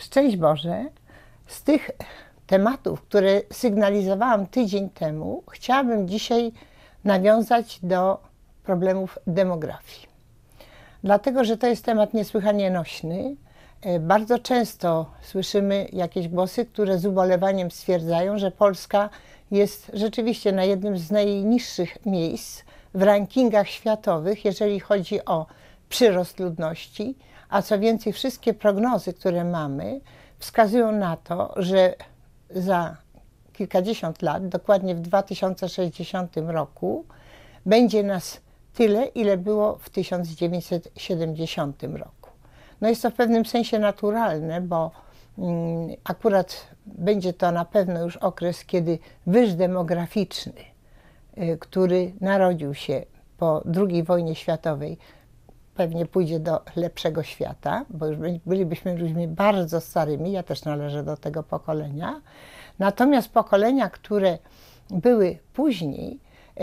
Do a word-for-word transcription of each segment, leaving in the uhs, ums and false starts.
Szczęść Boże, z tych tematów, które sygnalizowałam tydzień temu, chciałabym dzisiaj nawiązać do problemów demografii. Dlatego, że to jest temat niesłychanie nośny. Bardzo często słyszymy jakieś głosy, które z ubolewaniem stwierdzają, że Polska jest rzeczywiście na jednym z najniższych miejsc w rankingach światowych, jeżeli chodzi o przyrost ludności, a co więcej, wszystkie prognozy, które mamy, wskazują na to, że za kilkadziesiąt lat, dokładnie w dwa tysiące sześćdziesiątym roku, będzie nas tyle, ile było w tysiąc dziewięćset siedemdziesiątym roku. No jest to w pewnym sensie naturalne, bo mm, akurat będzie to na pewno już okres, kiedy wyż demograficzny, y, który narodził się po drugiej wojnie światowej, pewnie pójdzie do lepszego świata, bo już bylibyśmy ludźmi bardzo starymi, ja też należę do tego pokolenia. Natomiast pokolenia, które były później,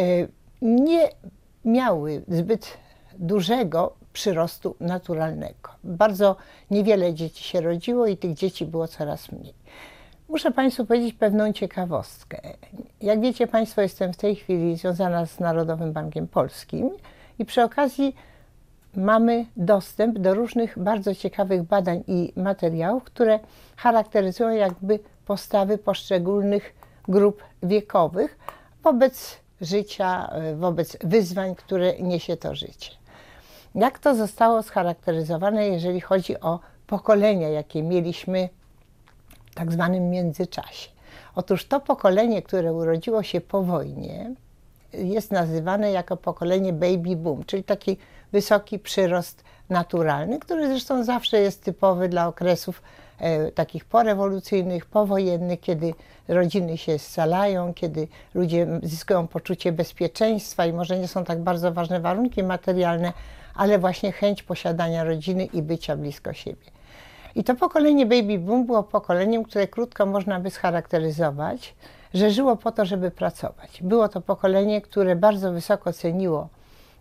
nie miały zbyt dużego przyrostu naturalnego. Bardzo niewiele dzieci się rodziło i tych dzieci było coraz mniej. Muszę Państwu powiedzieć pewną ciekawostkę. Jak wiecie Państwo, jestem w tej chwili związana z Narodowym Bankiem Polskim i przy okazji mamy dostęp do różnych bardzo ciekawych badań i materiałów, które charakteryzują jakby postawy poszczególnych grup wiekowych wobec życia, wobec wyzwań, które niesie to życie. Jak to zostało scharakteryzowane, jeżeli chodzi o pokolenia, jakie mieliśmy w tak zwanym międzyczasie? Otóż to pokolenie, które urodziło się po wojnie, jest nazywane jako pokolenie baby boom, czyli taki wysoki przyrost naturalny, który zresztą zawsze jest typowy dla okresów e, takich porewolucyjnych, powojennych, kiedy rodziny się scalają, kiedy ludzie zyskują poczucie bezpieczeństwa i może nie są tak bardzo ważne warunki materialne, ale właśnie chęć posiadania rodziny i bycia blisko siebie. I to pokolenie baby boom było pokoleniem, które krótko można by scharakteryzować, że żyło po to, żeby pracować. Było to pokolenie, które bardzo wysoko ceniło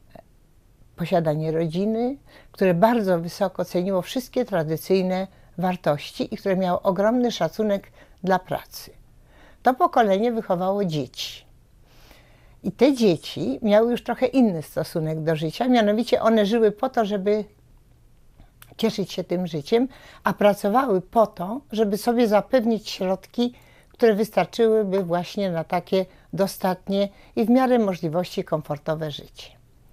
posiadanie rodziny, które bardzo wysoko ceniło wszystkie tradycyjne wartości i które miało ogromny szacunek dla pracy. To pokolenie wychowało dzieci. I te dzieci miały już trochę inny stosunek do życia, mianowicie one żyły po to, żeby cieszyć się tym życiem, a pracowały po to, żeby sobie zapewnić środki, które wystarczyłyby właśnie na takie dostatnie i w miarę możliwości komfortowe życie.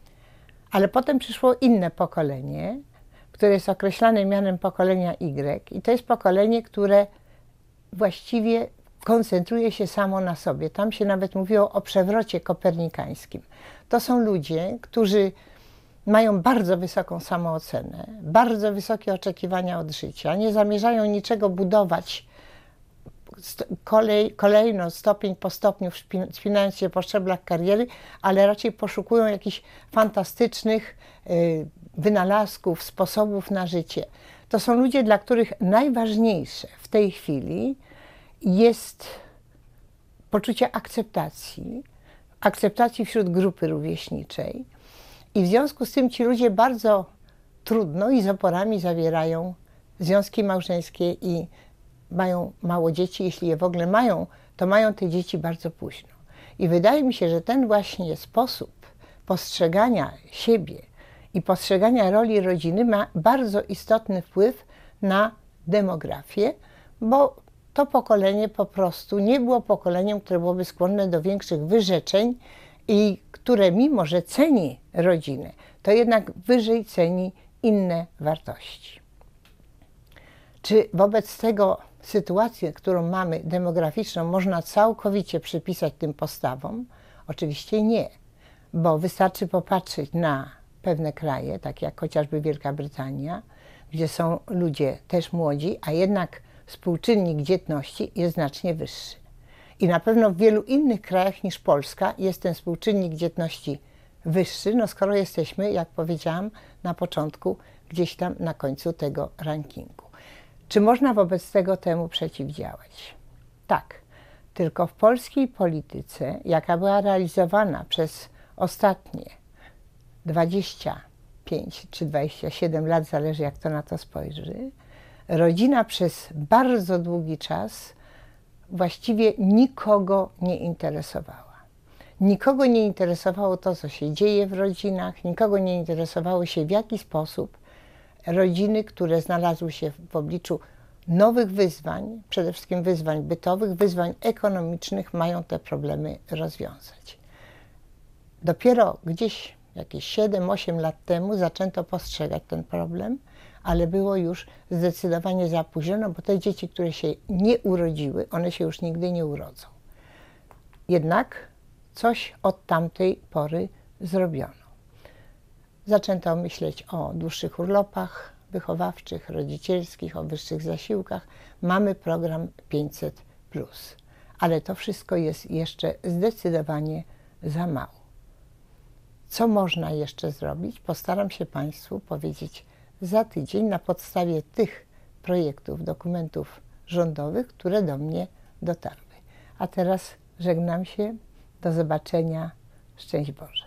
Ale potem przyszło inne pokolenie, które jest określane mianem pokolenia Y i to jest pokolenie, które właściwie koncentruje się samo na sobie. Tam się nawet mówiło o przewrocie kopernikańskim. To są ludzie, którzy mają bardzo wysoką samoocenę, bardzo wysokie oczekiwania od życia, nie zamierzają niczego budować kolej, kolejno, stopień po stopniu, wspinając się po szczeblach kariery, ale raczej poszukują jakichś fantastycznych y, wynalazków, sposobów na życie. To są ludzie, dla których najważniejsze w tej chwili jest poczucie akceptacji, akceptacji wśród grupy rówieśniczej i w związku z tym ci ludzie bardzo trudno i z oporami zawierają związki małżeńskie i mają mało dzieci, jeśli je w ogóle mają, to mają te dzieci bardzo późno. I wydaje mi się, że ten właśnie sposób postrzegania siebie i postrzegania roli rodziny ma bardzo istotny wpływ na demografię, bo to pokolenie po prostu nie było pokoleniem, które byłoby skłonne do większych wyrzeczeń i które mimo, że ceni rodzinę, to jednak wyżej ceni inne wartości. Czy wobec tego sytuację, którą mamy demograficzną, można całkowicie przypisać tym postawom? Oczywiście nie, bo wystarczy popatrzeć na pewne kraje, takie jak chociażby Wielka Brytania, gdzie są ludzie też młodzi, a jednak współczynnik dzietności jest znacznie wyższy. I na pewno w wielu innych krajach niż Polska jest ten współczynnik dzietności wyższy, no skoro jesteśmy, jak powiedziałam na początku, gdzieś tam na końcu tego rankingu. Czy można wobec tego temu przeciwdziałać? Tak, tylko w polskiej polityce, jaka była realizowana przez ostatnie dwadzieścia pięć czy dwadzieścia siedem lat, zależy jak to na to spojrzy, rodzina przez bardzo długi czas właściwie nikogo nie interesowała. Nikogo nie interesowało to, co się dzieje w rodzinach, nikogo nie interesowało się, w jaki sposób rodziny, które znalazły się w obliczu nowych wyzwań, przede wszystkim wyzwań bytowych, wyzwań ekonomicznych, mają te problemy rozwiązać. Dopiero gdzieś jakieś siedem osiem lat temu zaczęto postrzegać ten problem, ale było już zdecydowanie za późno, no bo te dzieci, które się nie urodziły, one się już nigdy nie urodzą. Jednak coś od tamtej pory zrobiono. Zaczęto myśleć o dłuższych urlopach wychowawczych, rodzicielskich, o wyższych zasiłkach. Mamy program pięćset plus, ale to wszystko jest jeszcze zdecydowanie za mało. Co można jeszcze zrobić? Postaram się Państwu powiedzieć za tydzień na podstawie tych projektów, dokumentów rządowych, które do mnie dotarły. A teraz żegnam się. Do zobaczenia. Szczęść Boże.